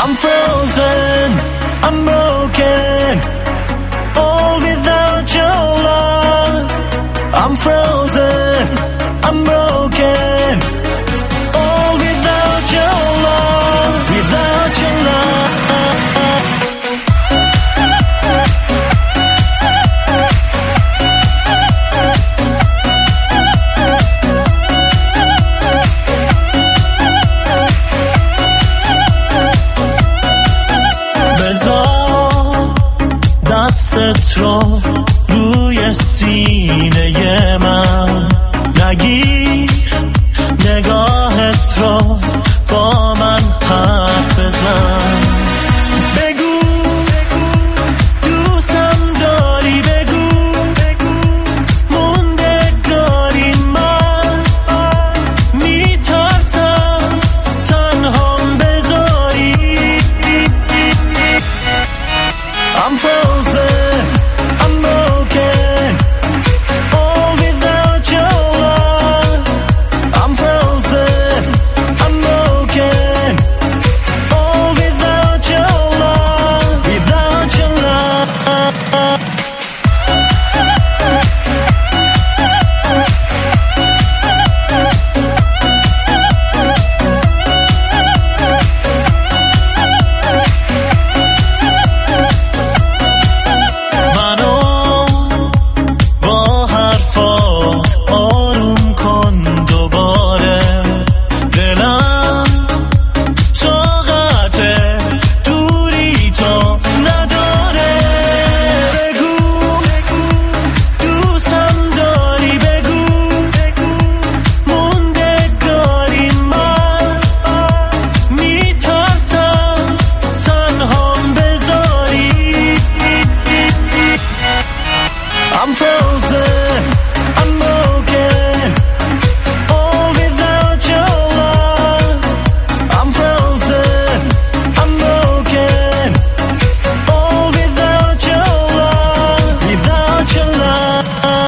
I'm frozen, I'm broken, all without your love. I'm frozen, I'm broken, all without your love, without your love. دستت رو روی سینه من نگیر، نگاهت رو با من حرف بزن. بگو دوستم داری، بگو موندگاری من میترسم تنهام بذاری. I'm frozen, I'm broken, all without your love. I'm frozen, I'm broken, all without your love, without your love. I'm frozen, I'm broken, all without your love. I'm frozen, I'm broken, all without your love, without your love.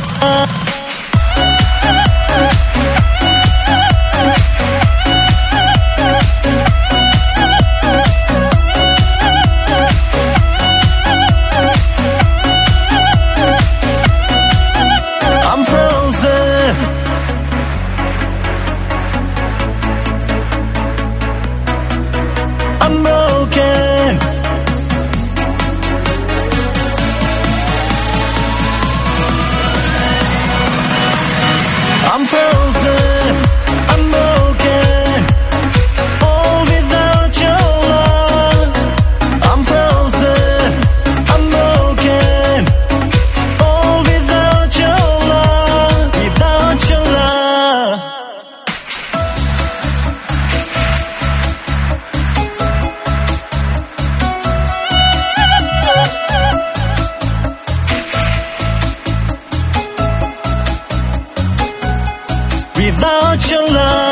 I'm broken. I'm frozen, I'm broken, all without your love. I'm frozen, I'm broken, all without your love, without your love. Without your love.